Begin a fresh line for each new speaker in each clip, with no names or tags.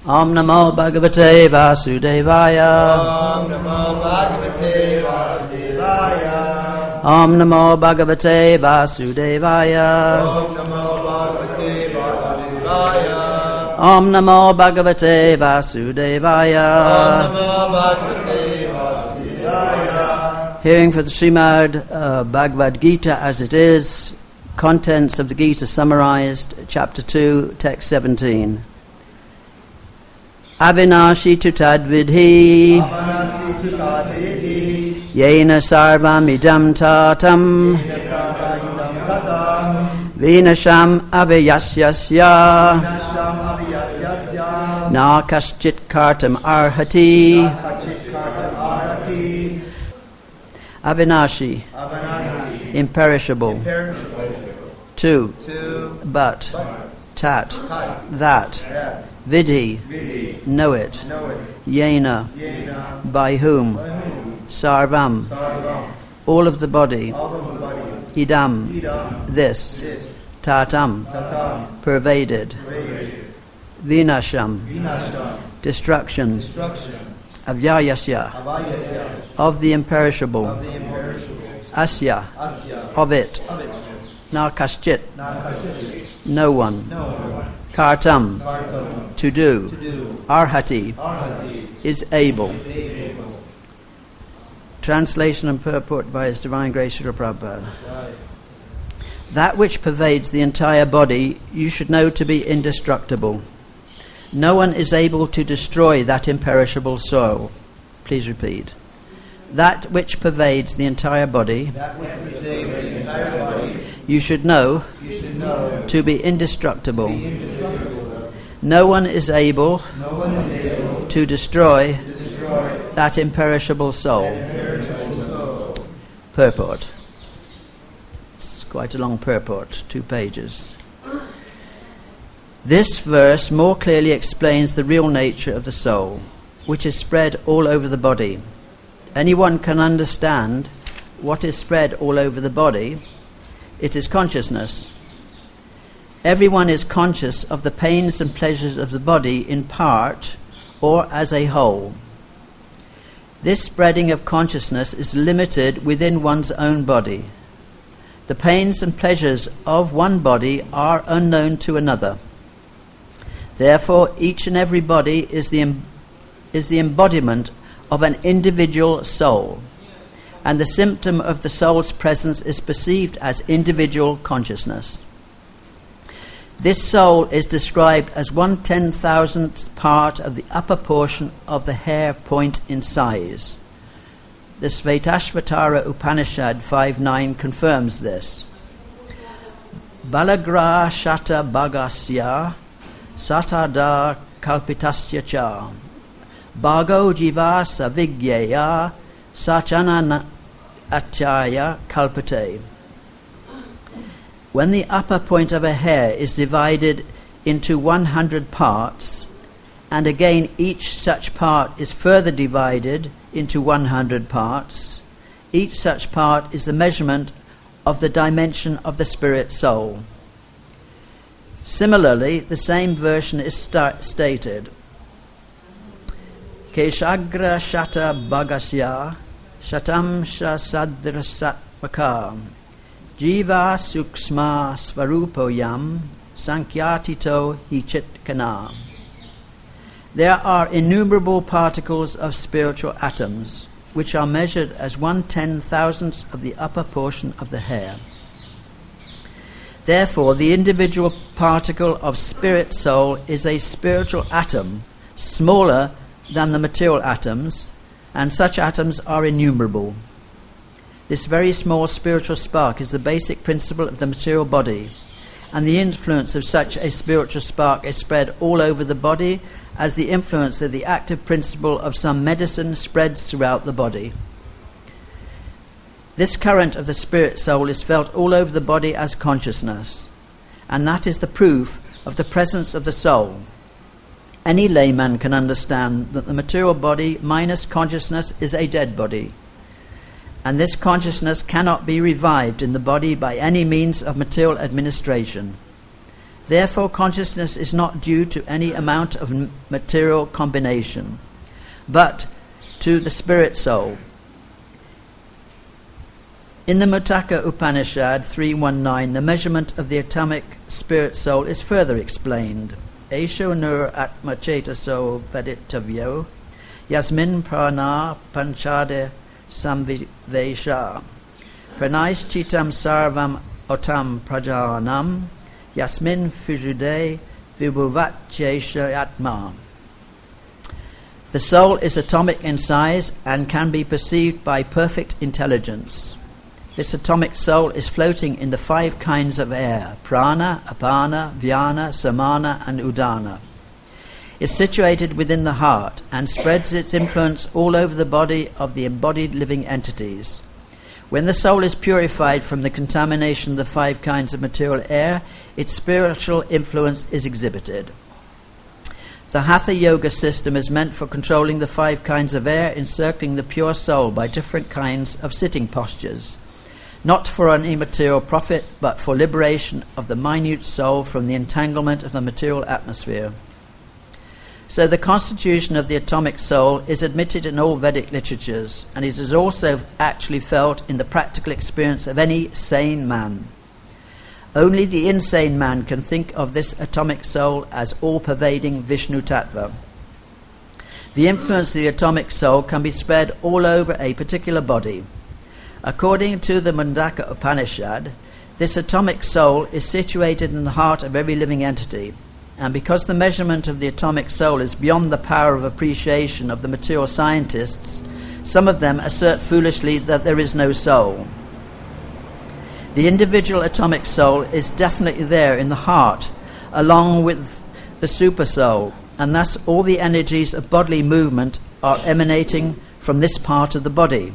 Om Namo Bhagavate Vasudevaya.
Om Namo Bhagavate Vasudevaya.
Om Namo Bhagavate Vasudevaya.
Om Namo Bhagavate Vasudevaya.
Om Namo Bhagavate Vasudevaya.
Om Namo Bhagavate Vasudevaya.
Hearing for the Srimad Bhagavad Gita as it is, contents of the Gita summarized, chapter 2, text 17. Avinashi tu tadvidhi
Avanasi tu tadvidhi.
Yena sarvam idam tatam
Yena sarvayidam katam.
Vinasham aviyasyasya
Nasham aviyasyasya.
Na kaschit kartam arhati
Kachit kartam arati.
Avinashi,
Avanasi.
imperishable.
Perishable.
Two,
Two.
but, tat,
Tat.
that,
That.
vidhi,
Vidhi.
know it,
Know it.
yena,
Yena.
by whom,
By whom?
sarvam,
Sarvam.
all of the body,
All of the body.
idam,
Idam.
this,
This.
tatam,
Tatam.
pervaded,
Raid.
vinasham,
Vinasham.
destruction,
Destruction.
avyayasya,
Avayasya.
of the imperishable,
Of the imperishable.
asya,
Asya.
of it,
Of it.
na kaschit,
Nakashit.
no one,
No.
kartam,
Kartam.
to do,
To do.
arhati,
Arhati.
is able.
Able.
Translation and purport by His Divine Grace Srila Prabhupada.
Right.
That which pervades the entire body you should know to be indestructible. No one is able to destroy that imperishable soul. Please repeat. That which pervades the entire body
That which pervades the entire body,
you should know
you should know
to be indestructible.
to be indestructible.
No one is able
No one is able
to destroy
to destroy
that imperishable soul.
perishable soul.
Purport. It's quite a long purport, 2 pages. This verse more clearly explains the real nature of the soul, which is spread all over the body. Anyone can understand what is spread all over the body. It is consciousness. Everyone is conscious of the pains and pleasures of the body in part or as a whole. This spreading of consciousness is limited within one's own body. The pains and pleasures of one body are unknown to another. Therefore, each and every body is the embodiment of an individual soul, and the symptom of the soul's presence is perceived as individual consciousness. This soul is described as 1/10,000th part of the upper portion of the hair point in size. The Svetashvatara Upanishad 5.9 confirms this. Balagra shata bhagasya satada kalpitasya cha bhago jiva savigyeya sachana achaya kalpate. When the upper point of a hair is divided into 100 parts, and again each such part is further divided into 100 parts, each such part is the measurement of the dimension of the spirit soul. Similarly, the same version is stated. Keshagra shata bhagasya shatam shasadrasatmaka jiva suksma svarupoyam sankyatito hichitkana. There are innumerable particles of spiritual atoms, which are measured as 1/10,000th of the upper portion of the hair. Therefore, the individual particle of spirit soul is a spiritual atom, smaller than the material atoms, and such atoms are innumerable. This very small spiritual spark is the basic principle of the material body, and the influence of such a spiritual spark is spread all over the body as the influence of the active principle of some medicine spreads throughout the body. This current of the spirit soul is felt all over the body as consciousness, and that is the proof of the presence of the soul. Any layman can understand that the material body minus consciousness is a dead body, and this consciousness cannot be revived in the body by any means of material administration. Therefore, consciousness is not due to any amount of material combination, but to the spirit soul. In the Mutaka Upanishad 3.1.9, the measurement of the atomic spirit soul is further explained. Esho nur atma chetaso paditavyo yasmin prana panchade samvivesha pranais chitam sarvam otam prajanam yasmin fijude vibhuvatchesha atma. The soul is atomic in size and can be perceived by perfect intelligence. This atomic soul is floating in the 5 kinds of air: prana, apana, vyana, samana and udana. It's situated within the heart and spreads its influence all over the body of the embodied living entities. When the soul is purified from the contamination of the 5 kinds of material air, its spiritual influence is exhibited. The Hatha Yoga system is meant for controlling the 5 kinds of air encircling the pure soul by different kinds of sitting postures, not for any material profit, but for liberation of the minute soul from the entanglement of the material atmosphere. So the constitution of the atomic soul is admitted in all Vedic literatures, and it is also actually felt in the practical experience of any sane man. Only the insane man can think of this atomic soul as all-pervading Vishnu Tattva. The influence of the atomic soul can be spread all over a particular body. According to the Mundaka Upanishad, this atomic soul is situated in the heart of every living entity, and because the measurement of the atomic soul is beyond the power of appreciation of the material scientists, some of them assert foolishly that there is no soul. The individual atomic soul is definitely there in the heart, along with the super soul, and thus all the energies of bodily movement are emanating from this part of the body.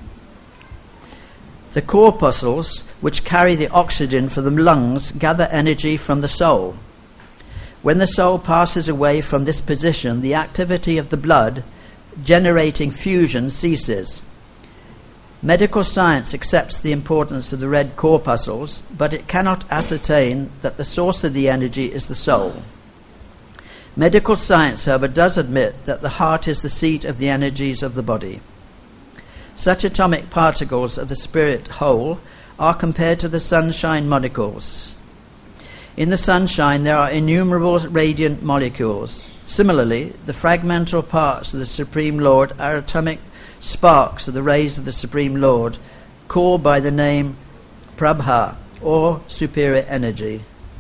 The corpuscles, which carry the oxygen for the lungs, gather energy from the soul. When the soul passes away from this position, the activity of the blood generating fusion ceases. Medical science accepts the importance of the red corpuscles, but it cannot ascertain that the source of the energy is the soul. Medical science, however, does admit that the heart is the seat of the energies of the body. Such atomic particles of the spirit whole are compared to the sunshine molecules. In the sunshine there are innumerable radiant molecules. Similarly, the fragmental parts of the Supreme Lord are atomic sparks of the rays of the Supreme Lord, called by the name Prabha, or superior energy.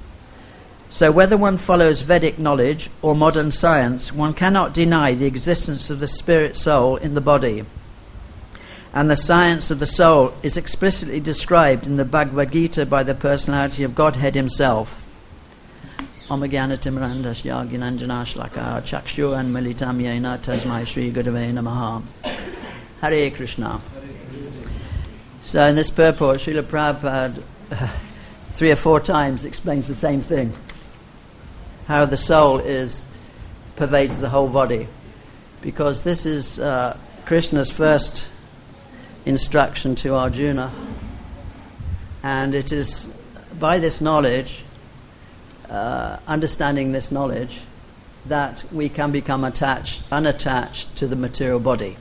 So whether one follows Vedic knowledge or modern science, one cannot deny the existence of the spirit soul in the body. And the science of the soul is explicitly described in the Bhagavad Gita by the personality of Godhead himself. Omagyanatimirandasya ginanjanashlaka chakshu and militam yena tasmai Sri Gurave Namaha. Hare Krishna. So in this purport, Srila Prabhupada 3 or 4 times explains the same thing. How the soul pervades the whole body. Because this is Krishna's first instruction to Arjuna, and it is by this knowledge, understanding this knowledge, that we can become unattached to the material body.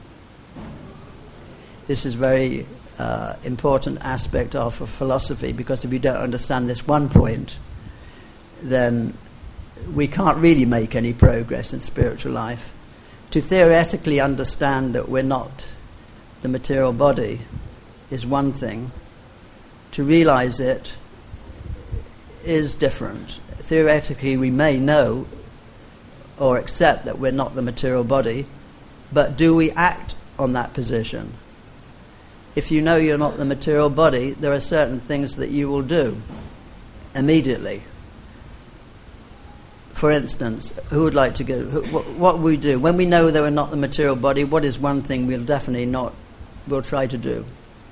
This is very important aspect of philosophy, because if you don't understand this one point, then we can't really make any progress in spiritual life. To theoretically understand that we're not the material body is one thing. To realize it is different. Theoretically, we may know or accept that we're not the material body, but do we act on that position? If you know you're not the material body, there are certain things that you will do immediately. For instance, who would like to go? What we do when we know that we're not the material body? What is one thing we'll try to do?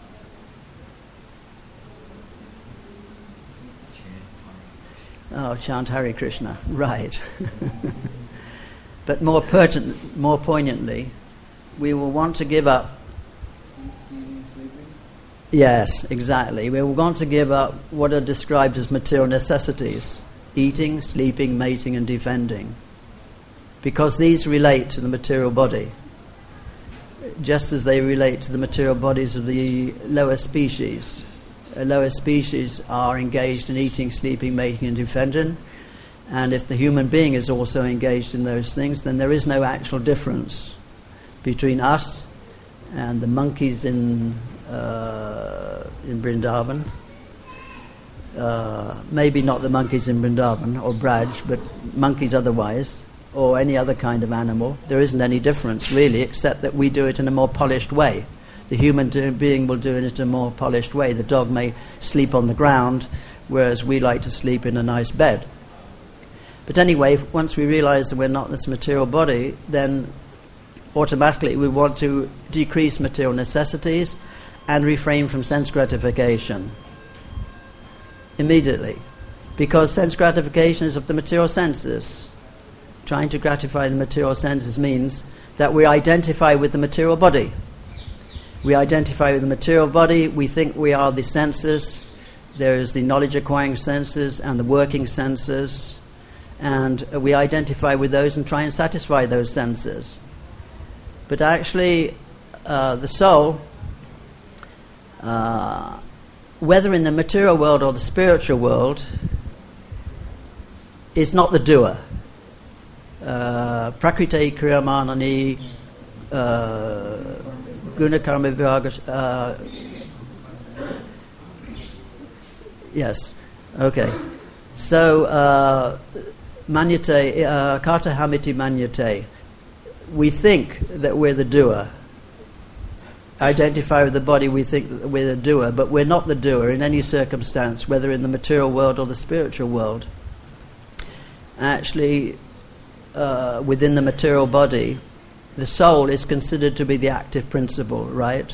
Oh, chant Hare Krishna, right. But more poignantly, we will want to give up. Yes, exactly. We will want to give up what are described as material necessities. eating, sleeping, mating and defending. Because these relate to the material body, just as they relate to the material bodies of the lower species. Lower species are engaged in eating, sleeping, mating and defending, and if the human being is also engaged in those things, then there is no actual difference between us and the monkeys in Vrindavan. Maybe not the monkeys in Vrindavan or Braj, but monkeys otherwise, or any other kind of animal. There isn't any difference really, except that we do it in a more polished way. The human being will do it in a more polished way. The dog may sleep on the ground, whereas we like to sleep in a nice bed. But anyway, once we realize that we're not this material body, then automatically we want to decrease material necessities and refrain from sense gratification immediately, because sense gratification is of the material senses. Trying to gratify the material senses means that we identify with the material body. We identify with the material body, we think we are the senses. There is the knowledge acquiring senses and the working senses, and we identify with those and try and satisfy those senses. But actually, the soul, whether in the material world or the spiritual world, is not the doer. Prakriti kriyamanani gunakarma vivaga. Yes, okay. So, manyate, kata hamiti manyate. We think that we're the doer. Identify with the body, we think that we're the doer, but we're not the doer in any circumstance, whether in the material world or the spiritual world. Actually, within the material body, the soul is considered to be the active principle, right?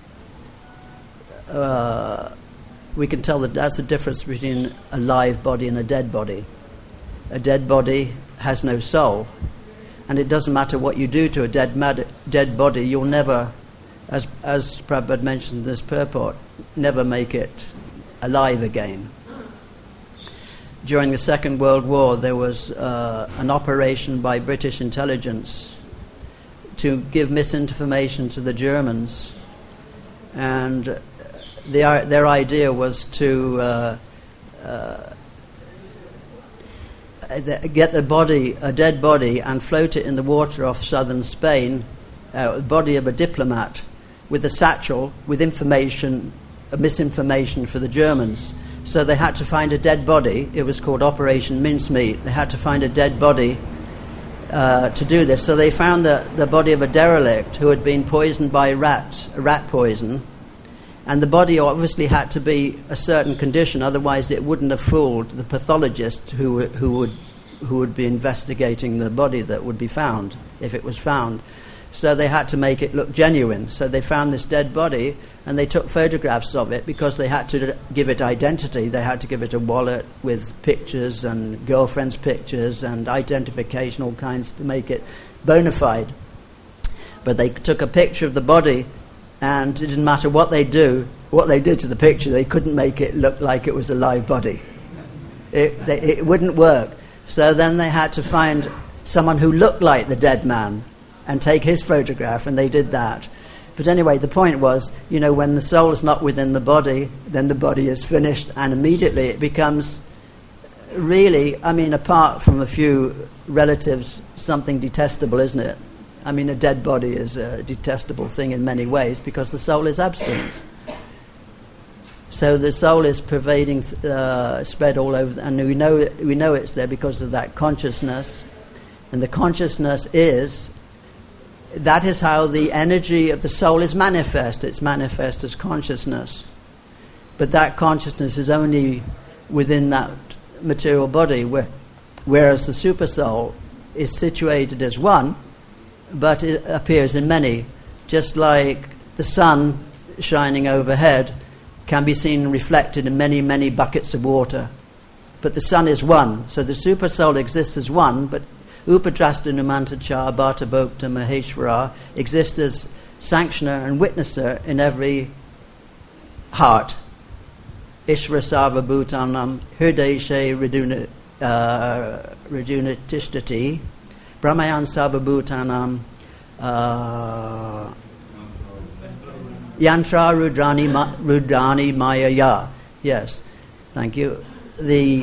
We can tell that that's the difference between a live body and a dead body. A dead body has no soul, and it doesn't matter what you do to a dead body, you'll never, as Prabhupada mentioned in this purport, never make it alive again. During the Second World War, there was an operation by British intelligence to give misinformation to the Germans, and their idea was to get a dead body, and float it in the water off southern Spain, the body of a diplomat, with a satchel with misinformation for the Germans. So they had to find a dead body. It was called Operation Mincemeat. They had to find a dead body to do this. So they found the body of a derelict who had been poisoned by rat poison, and the body obviously had to be a certain condition, otherwise it wouldn't have fooled the pathologist who would be investigating the body that would be found, if it was found. So they had to make it look genuine. So they found this dead body, and they took photographs of it because they had to give it identity. They had to give it a wallet with pictures and girlfriend's pictures and identification, all kinds, to make it bona fide. But they took a picture of the body, and it didn't matter what they did to the picture, they couldn't make it look like it was a live body. It wouldn't work. So then they had to find someone who looked like the dead man and take his photograph, and they did that. But anyway, the point was, when the soul is not within the body, then the body is finished, and immediately it becomes really, apart from a few relatives, something detestable, isn't it? A dead body is a detestable thing in many ways because the soul is absent. So the soul is pervading, spread all over, and we know it's there because of that consciousness. And the consciousness that is how the energy of the soul is manifest. It's manifest as consciousness. But that consciousness is only within that material body, whereas the super soul is situated as one, but it appears in many. Just like the sun shining overhead can be seen reflected in many, many buckets of water. But the sun is one. So the super soul exists as one, but Upadrasta Numantacha Bhata Bhokta Maheshwara exists as sanctioner and witnesser in every heart. Ishvara Sarva Bhutanam Hirdeshe Tishtati, Brahmayan Sababhutanam, Yantra Rudrani Mayaya. Yes, thank you. The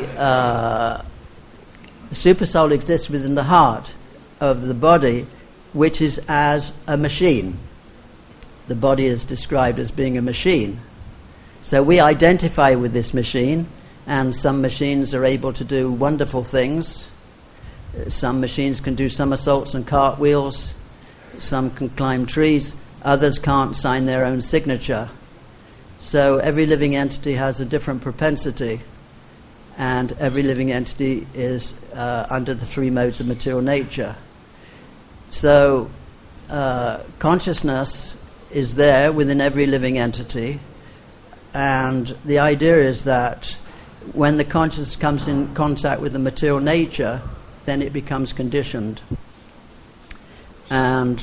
supersoul exists within the heart of the body, which is as a machine. The body is described as being a machine. So we identify with this machine, and some machines are able to do wonderful things. Some machines can do somersaults and cartwheels. Some can climb trees. Others can't sign their own signature. So every living entity has a different propensity, and every living entity is under the three modes of material nature. So consciousness is there within every living entity, and the idea is that when the consciousness comes in contact with the material nature, then it becomes conditioned. And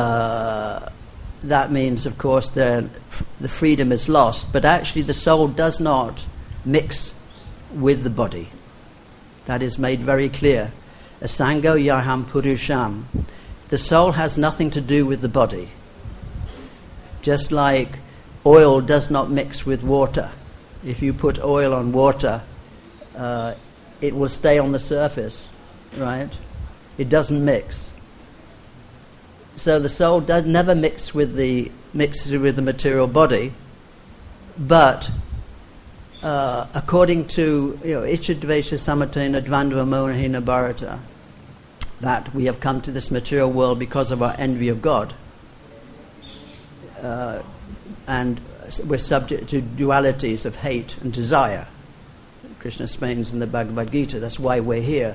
that means, of course, the freedom is lost. But actually the soul does not mix with the body. That is made very clear. Asango yaham purusham. The soul has nothing to do with the body. Just like oil does not mix with water. If you put oil on water, it will stay on the surface, right? It doesn't mix. So the soul does never mixes with the material body, but according to Ichadvesha Samatena Dvandva Monahina Bharata, that we have come to this material world because of our envy of God, and we're subject to dualities of hate and desire. Krishna explains in the Bhagavad Gita, that's why we're here,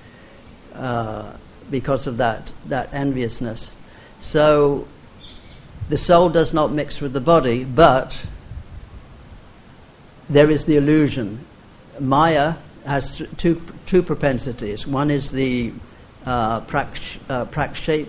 because of that enviousness. So the soul does not mix with the body, but there is the illusion. Maya has two propensities. One is the prakshape,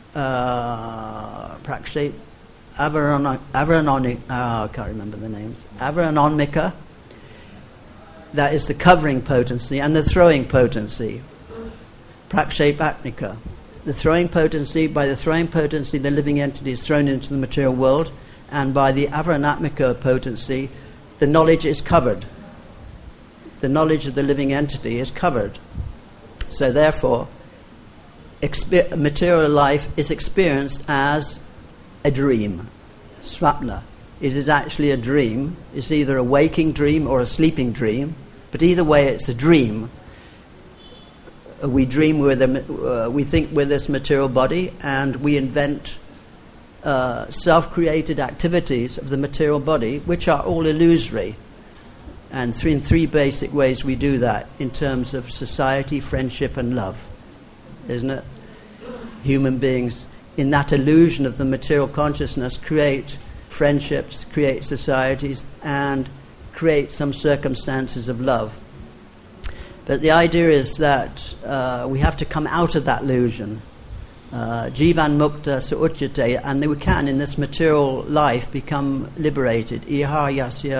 I can't remember the names. Avaranonmika, that is the covering potency, and the throwing potency, prakshapatmika. The throwing potency, by the throwing potency, the living entity is thrown into the material world, and by the avaranatmika potency, the knowledge is covered. The knowledge of the living entity is covered. So therefore, material life is experienced as a dream, swapna. It is actually a dream. It's either a waking dream or a sleeping dream, but either way it's a dream. We dream we think we're this material body, and we invent self-created activities of the material body, which are all illusory. And in three basic ways we do that, in terms of society, friendship, and love. Isn't it? Human beings, in that illusion of the material consciousness, create friendships, create societies, and create some circumstances of love. But the idea is that we have to come out of that illusion. Jivan mukta suuchyate, and we can, in this material life, become liberated. Iha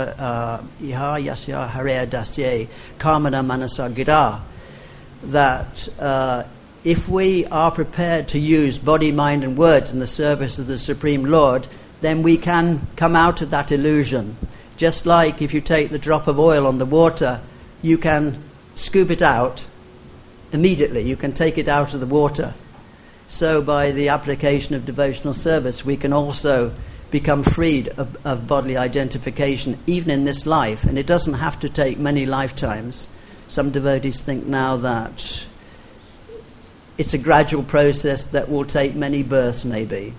yasya hare dasye kamana manasa gira. That if we are prepared to use body, mind, and words in the service of the Supreme Lord, then we can come out of that illusion. Just like if you take the drop of oil on the water, you can scoop it out immediately. You can take it out of the water. So by the application of devotional service, we can also become freed of bodily identification, even in this life. And it doesn't have to take many lifetimes. Some devotees think now that it's a gradual process that will take many births, maybe,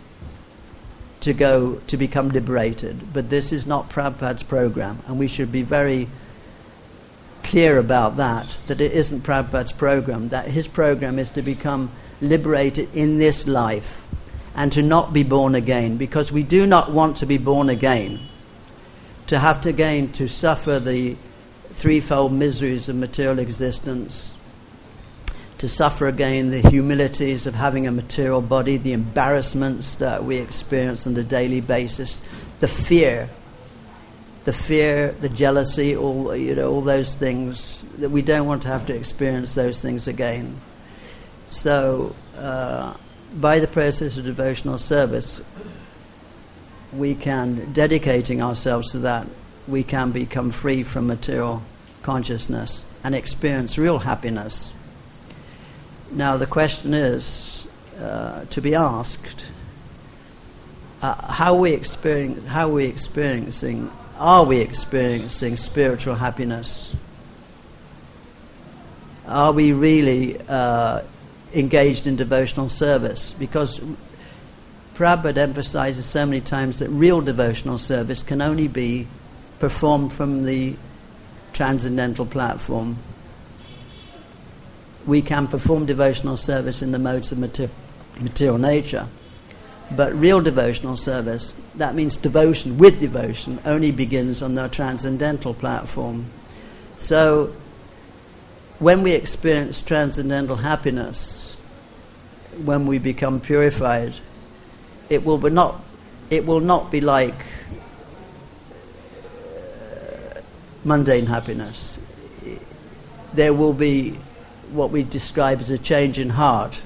to become liberated. But this is not Prabhupada's program, and we should be very clear about that it isn't Prabhupada's program, that his program is to become liberated in this life and to not be born again, because we do not want to be born again, to have to again to suffer the threefold miseries of material existence, to suffer again the humilities of having a material body, the embarrassments that we experience on a daily basis, the fear the fear, the jealousy, all those things, that we don't want to have to experience those things again. So, by the process of devotional service, we can, dedicating ourselves to that, we can become free from material consciousness and experience real happiness. Now the question is to be asked: are we experiencing spiritual happiness? Are we really engaged in devotional service? Because Prabhupada emphasizes so many times that real devotional service can only be performed from the transcendental platform. We can perform devotional service in the modes of material nature, but real devotional service, that means devotion with devotion, only begins on the transcendental platform. So when we experience transcendental happiness, when we become purified, it will not be like mundane happiness. There will be what we describe as a change in heart.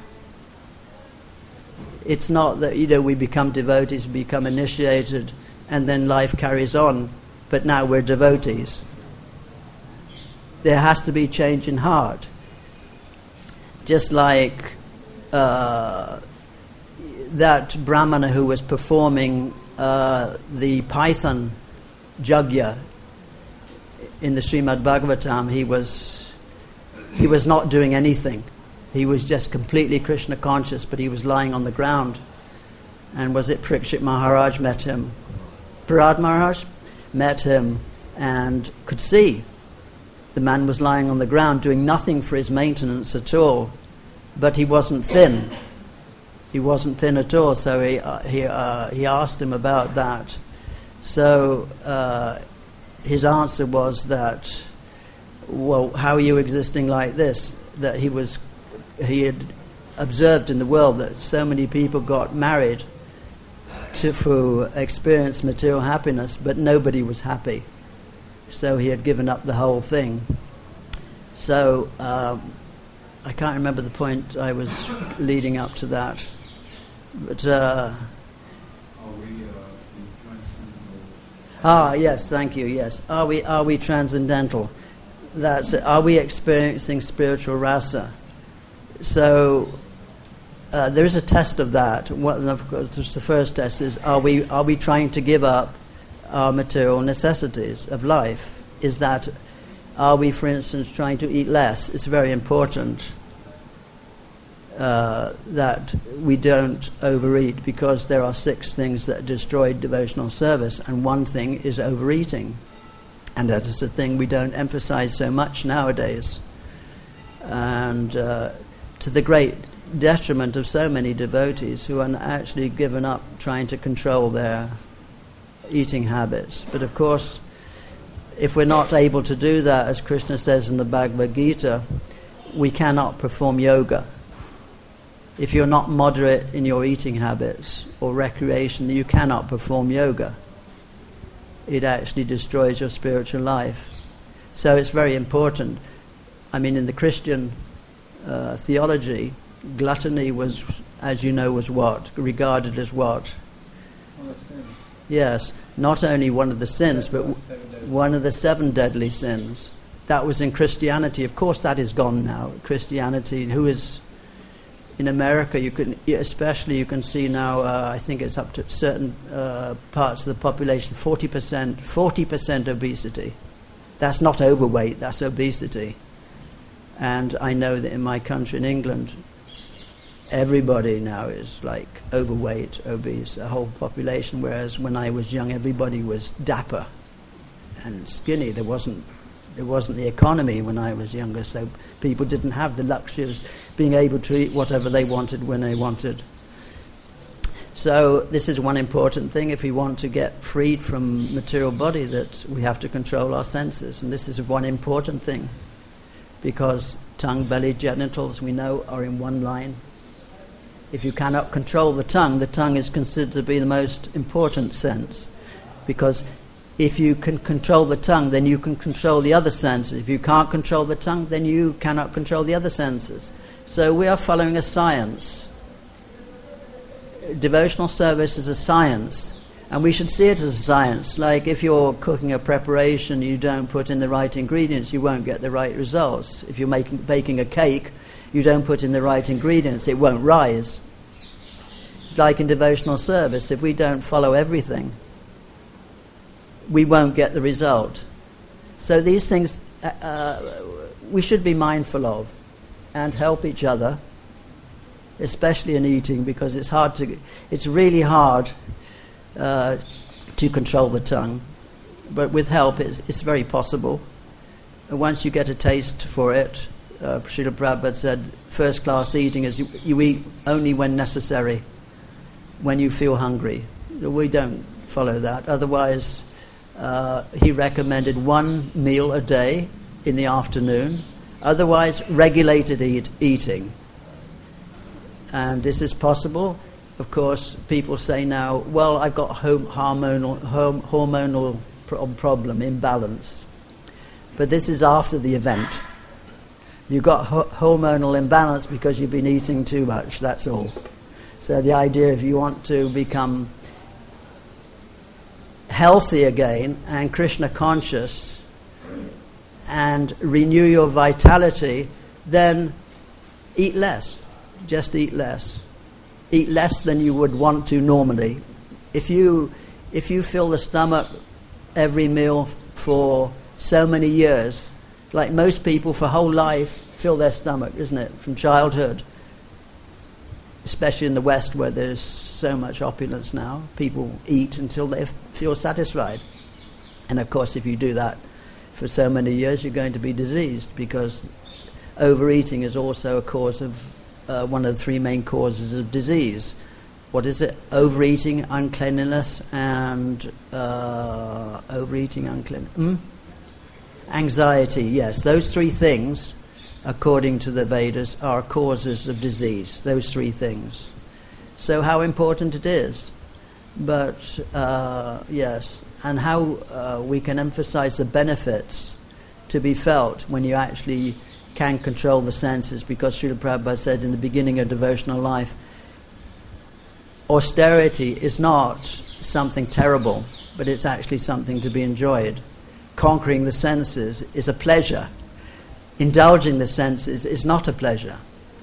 It's not that we become devotees, we become initiated, and then life carries on, but now we're devotees. There has to be change in heart. Just like that Brahmana who was performing the Python Jagya in the Srimad Bhagavatam, he was not doing anything. He was just completely Krishna conscious, but he was lying on the ground. And was it Parikshit Maharaj met him? Parad Maharaj met him and could see the man was lying on the ground doing nothing for his maintenance at all, but he wasn't thin. He wasn't thin at all, so he asked him about that. So his answer was that, well, how are you existing like this? That he had observed in the world that so many people got married to experience material happiness, but nobody was happy. So he had given up the whole thing. So I can't remember the point I was leading up to that. But yes, thank you. Yes, are we transcendental? That's it. Are we experiencing spiritual rasa? So there is a test of that. Of course, the first test is: are we trying to give up our material necessities of life? Are we, for instance, trying to eat less? It's very important that we don't overeat, because there are 6 things that destroy devotional service, and one thing is overeating. And that is a thing we don't emphasize so much nowadays. And to the great detriment of so many devotees who are actually given up trying to control their eating habits. But of course, if we're not able to do that, as Krishna says in the Bhagavad Gita, we cannot perform yoga. If you're not moderate in your eating habits or recreation, you cannot perform yoga. It actually destroys your spiritual life. So it's very important. I mean, in the Christian theology, gluttony was, as you know, was what? Regarded as what?
One of the sins.
Yes, not only one of the sins, but one of the 7 deadly sins. That was in Christianity. Of course, that is gone now. Christianity, who is in America, you can see now, I think it's up to certain parts of the population, 40% obesity. That's not overweight, that's obesity. And I know that in my country, in England, everybody now is like overweight, obese, the whole population, whereas when I was young, everybody was dapper and skinny. There wasn't the economy when I was younger, so people didn't have the luxury of being able to eat whatever they wanted when they wanted. So this is one important thing if we want to get freed from material body, that we have to control our senses. And this is one important thing, because tongue, belly, genitals, we know, are in one line. If you cannot control the tongue is considered to be the most important sense, because If you can control the tongue, then you can control the other senses. If you can't control the tongue, then you cannot control the other senses. So we are following a science. Devotional service is a science, and we should see it as a science. Like if you're cooking a preparation, you don't put in the right ingredients, you won't get the right results. If you're baking a cake, you don't put in the right ingredients, it won't rise. Like in devotional service, if we don't follow everything, we won't get the result. So these things we should be mindful of and help each other, especially in eating, because it's really hard to control the tongue. But with help, it's very possible. And once you get a taste for it, Srila Prabhupada said, first-class eating is you eat only when necessary, when you feel hungry. We don't follow that. Otherwise, he recommended one meal a day in the afternoon. Otherwise, regulated eating. And this is possible. Of course, people say now, well, I've got hormonal problem, imbalance. But this is after the event. You've got hormonal imbalance because you've been eating too much, that's all. So the idea, if you want to become healthy again and Krishna conscious and renew your vitality, then eat less. Just eat less. Eat less than you would want to normally. If you fill the stomach every meal for so many years, like most people for whole life fill their stomach, isn't it, from childhood, especially in the West where there's so much opulence now. People eat until they feel satisfied. And of course, if you do that for so many years, you're going to be diseased, because overeating is also a cause of one of the three main causes of disease. What is it? Overeating, uncleanliness, and anxiety. Yes, those three things, according to the Vedas, are causes of disease. Those three things. So how important it is. But yes, and how we can emphasize the benefits to be felt when you actually can control the senses, because Srila Prabhupada said in the beginning of devotional life, austerity is not something terrible, but it's actually something to be enjoyed. Conquering the senses is a pleasure. Indulging the senses is not a pleasure.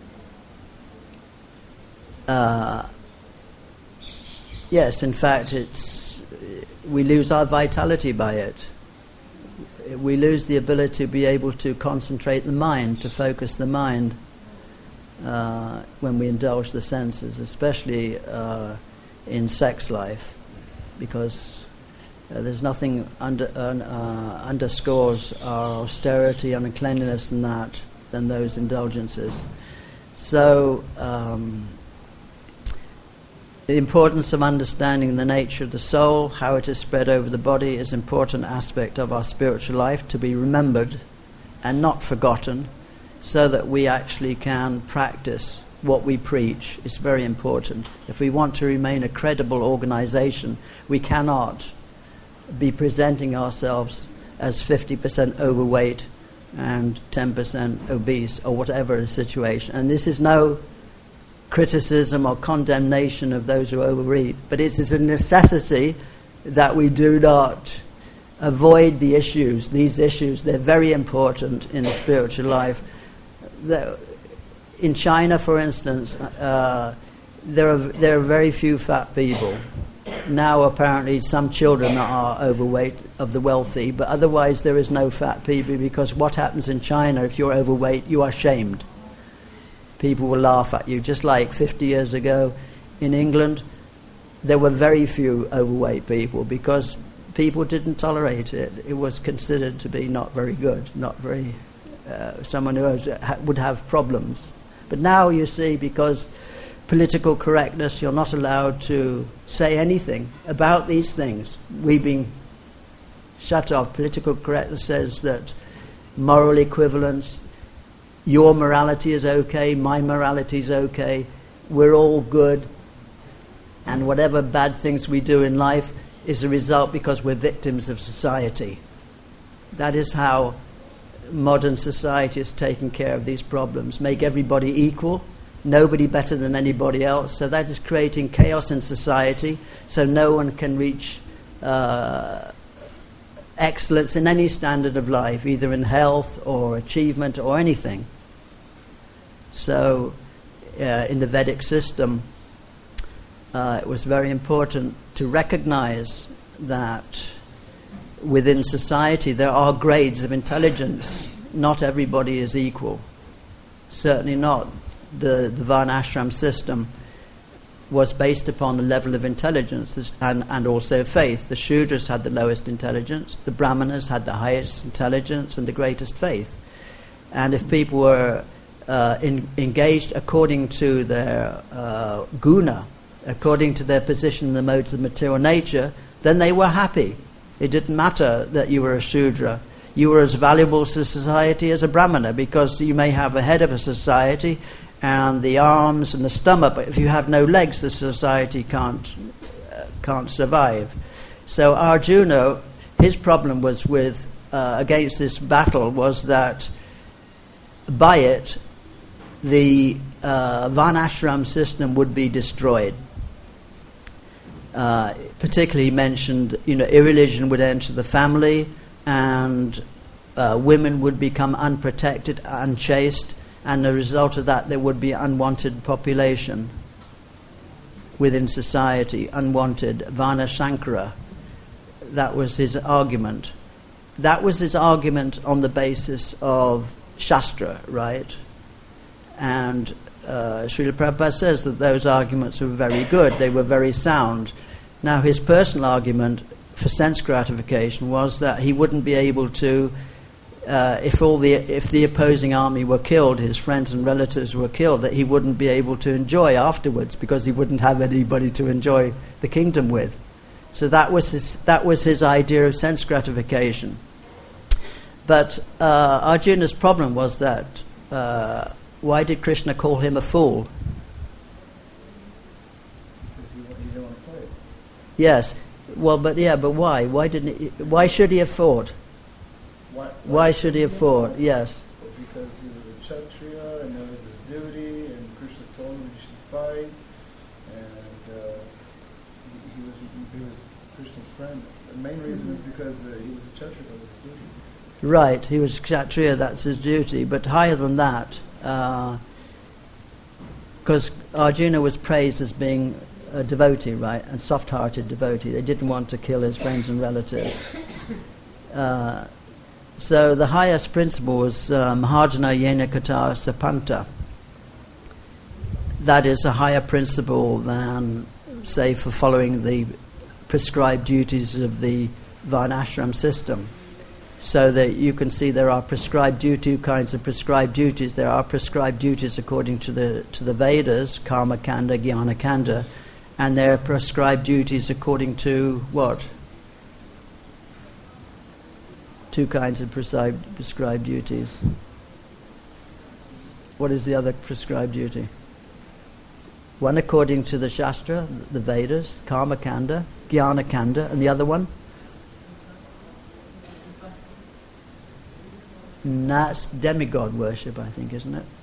Yes, in fact, we lose our vitality by it. We lose the ability to be able to concentrate the mind, to focus the mind when we indulge the senses, especially in sex life, because there's nothing underscores our austerity and cleanliness than those indulgences. So the importance of understanding the nature of the soul, how it is spread over the body, is an important aspect of our spiritual life to be remembered and not forgotten, so that we actually can practice what we preach. It's very important. If we want to remain a credible organization, we cannot be presenting ourselves as 50% overweight and 10% obese, or whatever the situation. And this is no criticism or condemnation of those who overeat, but it is a necessity that we do not avoid these issues. They're very important in the spiritual life. In China, for instance, there are very few fat people. Now apparently some children are overweight of the wealthy, but otherwise there is no fat people, because what happens in China, if you're overweight, you are shamed. People will laugh at you. Just like 50 years ago in England, there were very few overweight people because people didn't tolerate it. It was considered to be not very good, not very someone who would have problems. But now you see, because political correctness, you're not allowed to say anything about these things. We've been shut off. Political correctness says that moral equivalence, your morality is okay, my morality is okay, we're all good, and whatever bad things we do in life, is a result because we're victims of society. That is how modern society is taking care of these problems. Make everybody equal, nobody better than anybody else. So that is creating chaos in society, so no one can reach excellence in any standard of life, either in health or achievement or anything. So in the Vedic system, it was very important to recognize that within society there are grades of intelligence. Not everybody is equal. Certainly not. The Varnashram system was based upon the level of intelligence and also faith. The Shudras had the lowest intelligence, the Brahmanas had the highest intelligence and the greatest faith. And if people were engaged according to their guna, according to their position in the modes of material nature, then they were happy. It didn't matter that you were a Shudra. You were as valuable to society as a Brahmana, because you may have a head of a society and the arms and the stomach, but if you have no legs, the society can't survive. So Arjuna, his problem was with against this battle was that by it the Varnashram system would be destroyed. Particularly mentioned, irreligion would enter the family, and women would become unprotected, unchaste, and the result of that there would be unwanted population within society, unwanted Varna Sankara. That was his argument. That was his argument on the basis of Shastra, right? And Srila Prabhupada says that those arguments were very good, they were very sound. Now his personal argument for sense gratification was that he wouldn't be able to, if the opposing army were killed, his friends and relatives were killed, that he wouldn't be able to enjoy afterwards, because he wouldn't have anybody to enjoy the kingdom with. So that was his idea of sense gratification. But Arjuna's problem was that why did Krishna call him a fool? Yes, well, but why? Why should he have fought? Why should he have fought? Yes.
Because he was a Kshatriya, and that was his duty, and Krishna told him he should fight, and he was Krishna's friend. The main reason is because he was a Kshatriya, that was his duty.
Right, he was Kshatriya, that's his duty. But higher than that, because Arjuna was praised as being a devotee, right, a soft-hearted devotee. They didn't want to kill his friends and relatives. So the highest principle was Mahajana Yena Kata Sapanta. That is a higher principle than, say, for following the prescribed duties of the Varnashram system. So that you can see there are prescribed two kinds of prescribed duties. There are prescribed duties according to the Vedas, Karma Kanda, Jnana Kanda, and there are prescribed duties according to what? Two kinds of prescribed duties. What is the other prescribed duty? One according to the Shastra, the Vedas, Karma Kanda, Jnana Kanda, and the other one? That's demigod worship, I think, isn't it?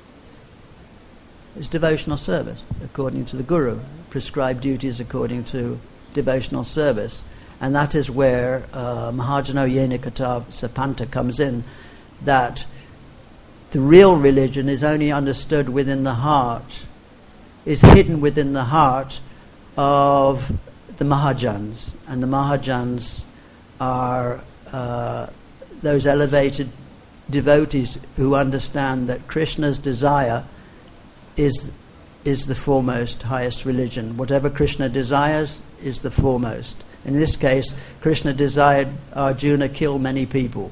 It's devotional service, according to the Guru. Prescribed duties according to devotional service. And that is where Mahajano Yena Kata Sapanta comes in, that the real religion is only understood within the heart, is hidden within the heart of the Mahajans. And the Mahajans are those elevated devotees who understand that Krishna's desire is the foremost, highest religion. Whatever Krishna desires is the foremost. In this case, Krishna desired Arjuna kill many people.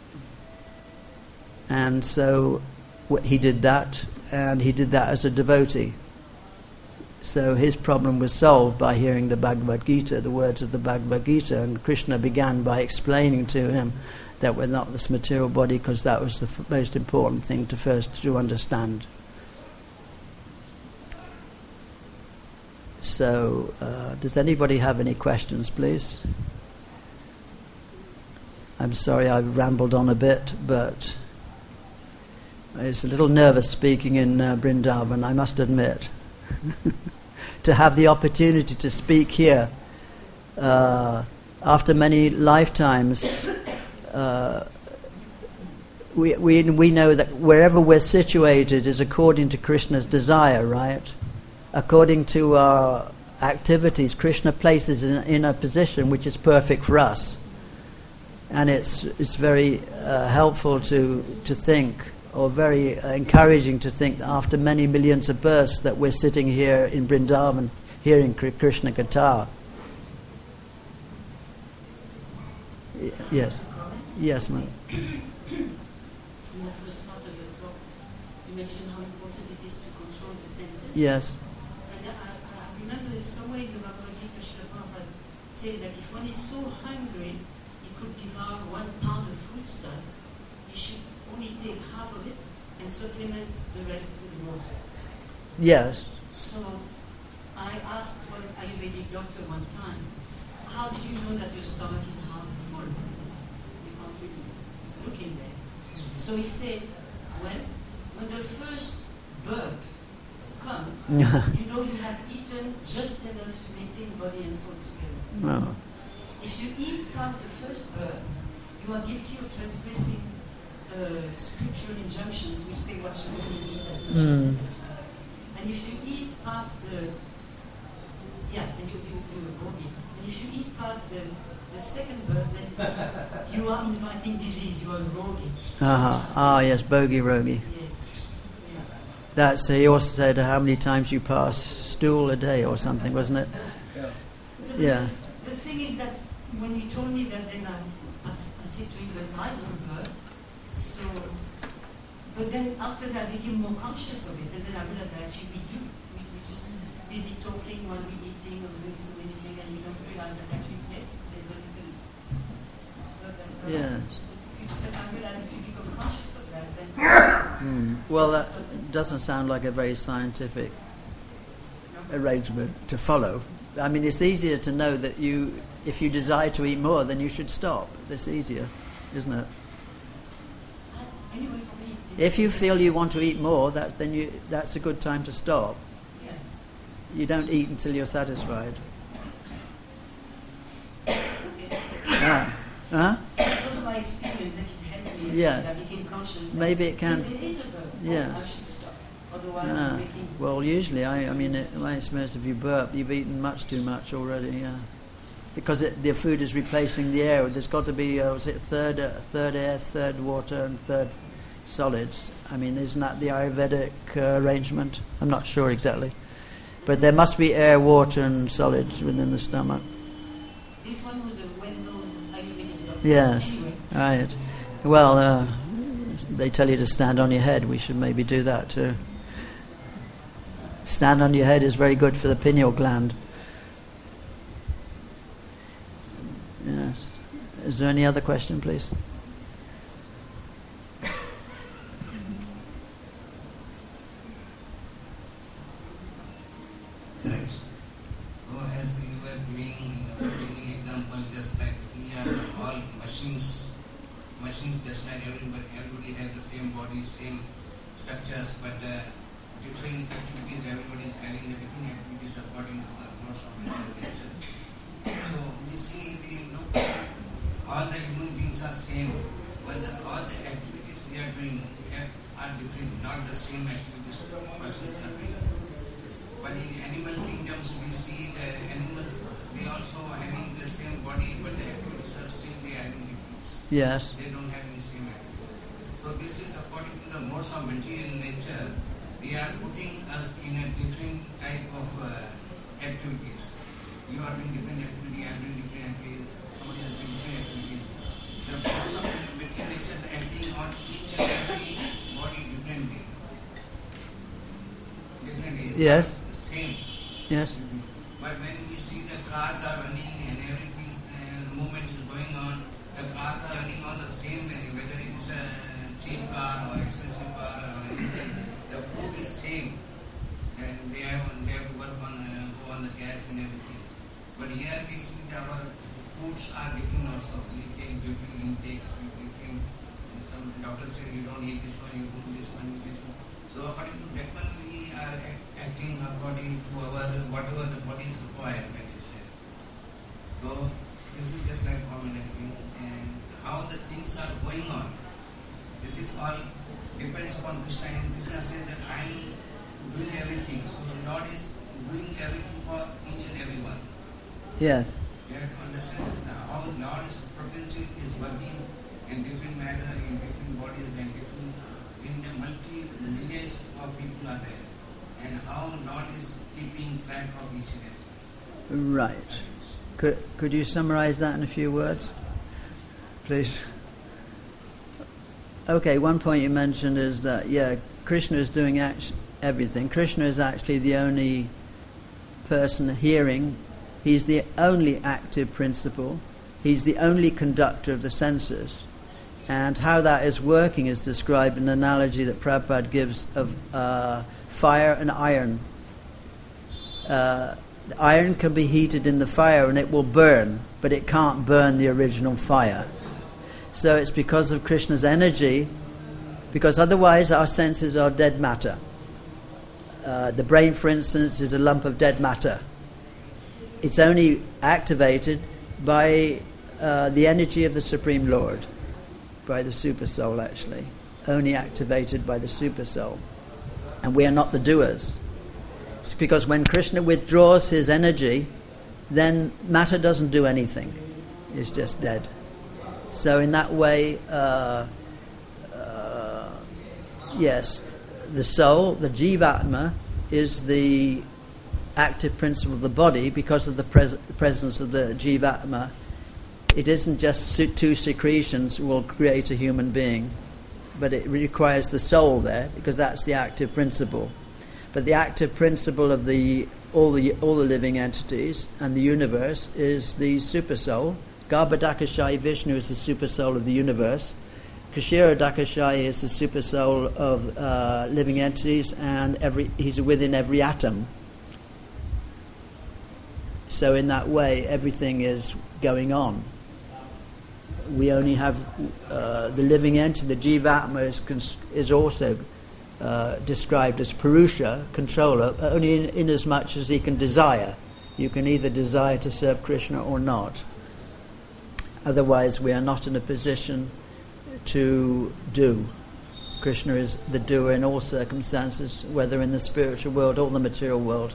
And so he did that, and he did that as a devotee. So his problem was solved by hearing the Bhagavad Gita, the words of the Bhagavad Gita, and Krishna began by explaining to him that we're not this material body, because that was the most important thing to understand. So, does anybody have any questions, please? I'm sorry I've rambled on a bit, but I was a little nervous speaking in Vrindavan, I must admit. To have the opportunity to speak here after many lifetimes, we know that wherever we're situated is according to Krishna's desire, right? According to our activities, Krishna places in a position which is perfect for us. And it's very helpful to think, or very encouraging to think that after many millions of births that we're sitting here in Vrindavan, hearing Krishna Katha. Yes. Yes, ma'am.
In the first part of your talk, you mentioned how important it is to control the senses.
Yes.
And I remember in some way the Bhagavad Gita Srila Prabhupada says that if one is so hungry, he could devour 1 pound of foodstuff, he should only take half of it and supplement the rest with water.
Yes.
So I asked one Ayurvedic doctor one time, how do you know that your stomach is half full? You can't really look in there. So he said, well, when the first burp comes, you know you have eaten just enough to maintain body and soul together.
Oh.
If you eat past the first burp, you are guilty of transgressing scriptural injunctions which say what should you eat as much as necessary. And if you eat past the and you will eat. And if you eat past the second burp, then you are inviting disease, you are rogi.
Ah, yes, bogi rogi.
Yes. Yes.
That's, he also said how many times you pass stool a day or something, wasn't it?
Yeah.
So the thing is that when you told me that, then I said to him that I don't burp. So, but then after that I became more conscious of it, and then I realized that actually we do. We're just busy talking while we're eating or doing so many things, and we don't realize that actually, yes, there's a little.
Yes.
But I realize if you become conscious of that, then.
Well, that doesn't sound like a very scientific arrangement to follow. I mean, it's easier to know that if you desire to eat more, then you should stop. That's easier, isn't it?
Anyway, for me,
If you feel you want to eat more, that's a good time to stop.
yeah.
You don't eat until you're satisfied.
Okay.
Huh?
It was my experience that it helped me.
Yes.
I became conscious. That
Maybe it can.
There is a burp.
Yes.
I should stop. Otherwise, I'm making.
Well, usually, I mean, my experience, if you burp, you've eaten much too much already, yeah. Because the food is replacing the air. There's got to be, third air, third water, and third solids. I mean, isn't that the Ayurvedic arrangement? I'm not sure exactly. But there must be air, water, and solids within the stomach.
This one was a well-known Ayurvedic doctor.
Yes,
Anyway,
right. Well, they tell you to stand on your head. We should maybe do that too. Stand on your head is very good for the pineal gland. Yes. Is there any other question, please?
Thanks. So as you were giving example, just like we are all machines just like everybody has the same body, same structures, but different activities, everybody is having the different activities according to the course of their nature. So we see, we look, all the human beings are same, but all the activities we are doing are different, not the same activities persons are doing. But in animal kingdoms, we see the animals, they also having the same body, but the activities are still they having difference.
Yes.
They don't have any same activities. So this is according to the modes of material nature. They are putting us in a different type of activities. You are doing different activity, I am doing different activities, somebody else doing different activities. The modes of material nature is acting on each and every body differently.
Yes.
The same.
Yes.
But when we see the cars are running and everything, movement is going on, the cars are running on the same way, whether it is a cheap car or expensive car or anything, the food is same. And and they have to work on go on the gas and everything. But here we see that our foods are different also. We take different intakes, different. Some doctors say you don't eat this one, you do this one, this one. So according to that one, we are acting according to our whatever the bodies require. That is there. So this is just like common acting, and how the things are going on. This is all depends upon Krishna, and Krishna says that I am doing everything. So the Lord is doing everything for each and everyone.
Yes.
You have to understand this now. How the Lord's potency is working in different manner, in different bodies, and different in the multi-millions of people are there. And how Lord is keeping track of each and every.
Right. Could you summarize that in a few words, please? Okay, one point you mentioned is that, Krishna is doing everything. Krishna is actually the only person hearing. He's the only active principle. He's the only conductor of the senses. And how that is working is described in an analogy that Prabhupada gives of fire and iron. The iron can be heated in the fire and it will burn, but it can't burn the original fire. So it's because of Krishna's energy, because otherwise our senses are dead matter. The brain, for instance, is a lump of dead matter. It's only activated by the energy of the Supreme Lord, by the Super Soul actually, only activated by the Super Soul. And we are not the doers. It's because when Krishna withdraws his energy, then matter doesn't do anything. It's just dead. So in that way, yes, the soul, the Jivatma, is the active principle of the body because of the presence of the Jivatma. It isn't just two secretions will create a human being, but it requires the soul there because that's the active principle. But the active principle of all the living entities and the universe is the super soul. Garbhodakashayi Vishnu is the super soul of the universe. Kshirodakashayi is the super soul of living entities, and he's within every atom. So in that way, everything is going on. We only have the living entity, the Jivatma, is also described as Purusha, controller, only in as much as he can desire. You can either desire to serve Krishna or not. Otherwise, we are not in a position to do. Krishna is the doer in all circumstances, whether in the spiritual world or the material world.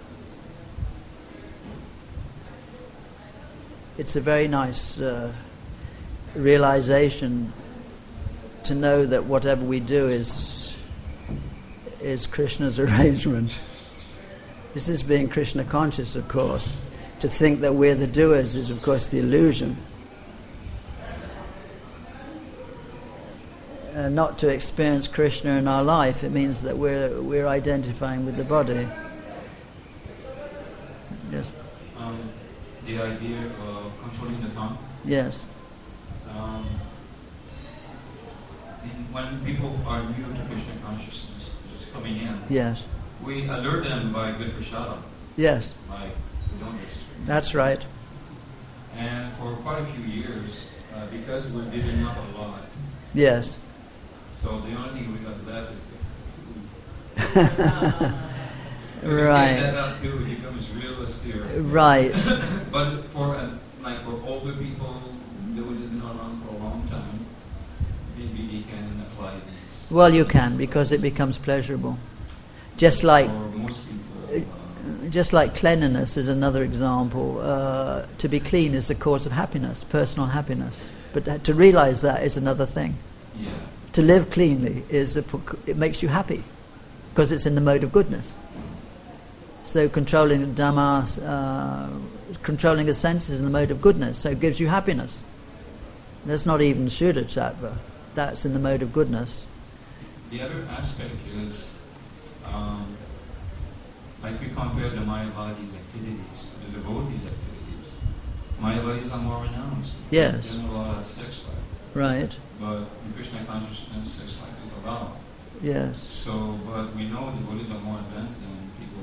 It's a very nice realization to know that whatever we do is Krishna's arrangement. This is being Krishna conscious, of course. To think that we're the doers is, of course, the illusion. Not to experience Krishna in our life, it means that we're identifying with the body. Yes.
The idea of controlling the tongue.
Yes.
When people are new to Krishna consciousness, just coming in,
yes,
we alert them by good prasada.
Yes.
Like we don't extreme.
That's right.
And for quite a few years, because we're giving up a lot.
Yes.
So the only thing we got left is the food.
Right.
That up too, it becomes real austere.
Right.
But for older people that have been around for a long time, maybe they can apply these.
Well, you can, because it becomes pleasurable. Just like
for most people,
just like cleanliness is another example. To be clean is the cause of happiness, personal happiness. But to realize that is another thing.
yeah.
To live cleanly it makes you happy, because it's in the mode of goodness. So controlling the dhammas, controlling the senses in the mode of goodness, so it gives you happiness. That's not even Shuddha Sattva. That's in the mode of goodness.
The other aspect is, like we compare the Mayavadi's activities to the devotees' activities. Mayavadis are more renounced.
Yes.
They don't allow sex life.
Right.
But in Krishna consciousness, sex life is allowed.
Yes.
So, but we know devotees are more advanced than people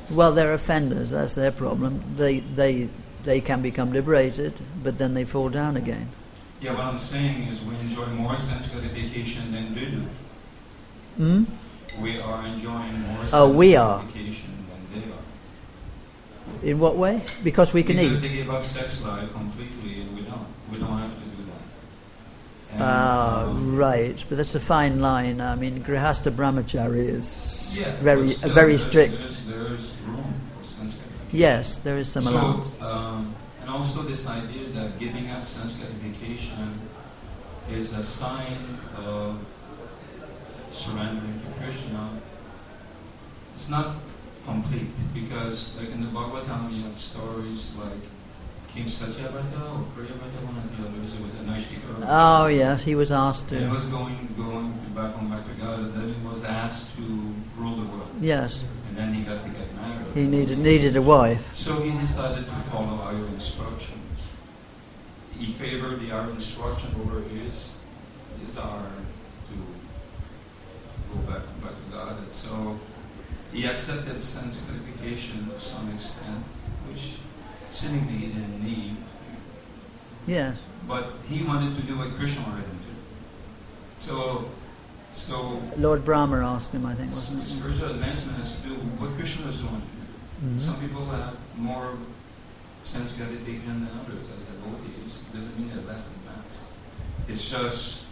Well, they're offenders. That's their problem. They can become liberated, but then they fall down again.
Yeah, what I'm saying is we enjoy more sense gratification than they do.
Hmm?
We are enjoying more sense
we are.
gratification than they are.
In what way? Because we can
Because
eat.
they give up sex life completely and we don't. We don't have to do that. And,
Right. But that's a fine line. I mean, Grihastha Brahmachari is
yeah,
very
but still
very
there's-
strict.
There's room for sense gratification.
Yes, there is some allowance.
So, and also this idea that giving up sense gratification is a sign of surrendering to Krishna. It's not complete because, like in the Bhagavatam, you have stories like King Satyavata or Priyavata, one of the others. It was a Naishtika.
Oh yes, he was asked
And he
to.
was going back to God, and then he was asked to rule the world.
Yes,
And then he got to get married.
he needed a wife.
So he decided to follow our instructions. He favored the our instruction over his desire to go back to God. And so he accepted sense gratification to some extent, which seemingly he didn't need.
Yes.
But he wanted to do what Krishna wanted him to do. So
Lord Brahma asked him, I think, wasn't it?
spiritual advancement is to do what Krishna is doing.
Mhm.
Some people have more sense gratification than others as devotees. It doesn't mean they're less advanced. It's just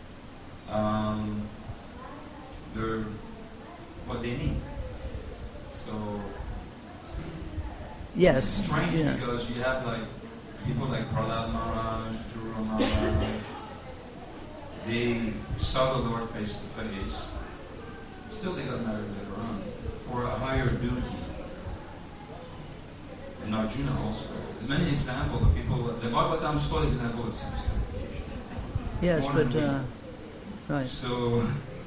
they're what they need. So
Yes.
it's strange
Yeah.
because you have like people like Prahlad Maharaj, Dhruva Maharaj. They saw the Lord face to face. Still, they got married later on for a higher duty. And Arjuna also. There's many examples of people. The Bhagavatam is full example of sense gratification.
Yes,
More
but
than
right.
So,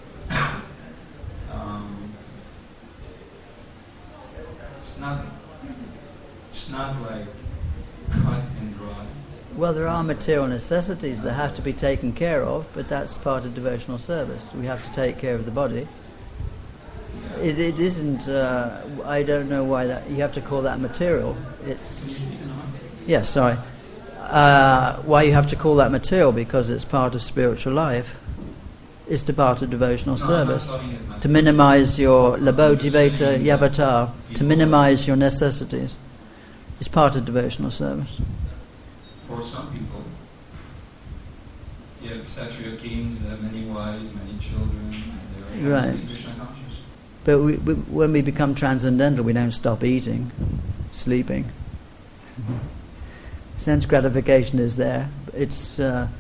it's not like cut and dry.
Well, there are material necessities that have to be taken care of, but that's part of devotional service. We have to take care of the body. It isn't. I don't know why that you have to call that material. It's yes, sorry. Why you have to call that material? Because it's part of spiritual life. It's to part of devotional service. To minimize your labodhiveta yavata, to minimize your necessities. It's part of devotional service.
For some people, you have Kshatriya kings, they have many wives, many children, and they're
Right.
Krishna conscious.
But when we become transcendental, we don't stop eating, sleeping. Sense gratification is there. It's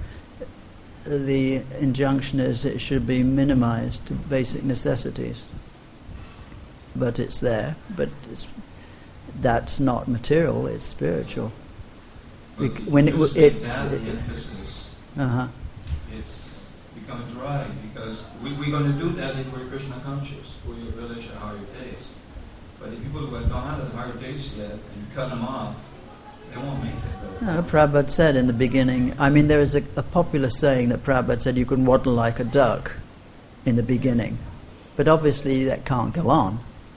the injunction is it should be minimized to basic necessities. But it's there. But that's not material. It's spiritual.
But
When
just
it
like that, the emphasis, it's become dry because we're going to do that if we're Krishna conscious, we relish a higher taste. But the people who don't have a higher taste yet and you cut them off, they won't make it.
No, Prabhupada said in the beginning, I mean, there is a popular saying that Prabhupada said you can waddle like a duck in the beginning. But obviously that can't go on.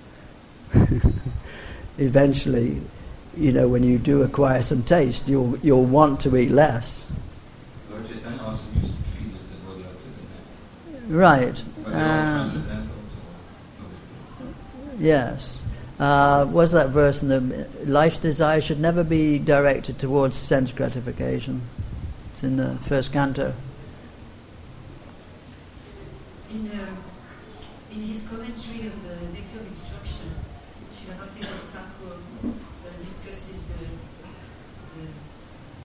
Eventually, when you do acquire some taste, you'll want to eat less.
Lord Chaitanya also used to feed his devotee up to the neck.
Right.
But they're all transcendental, so
Yes. Was that verse in the life's desire should never be directed towards sense gratification. It's in the first canto.
In his commentary on the Nectar of Instruction,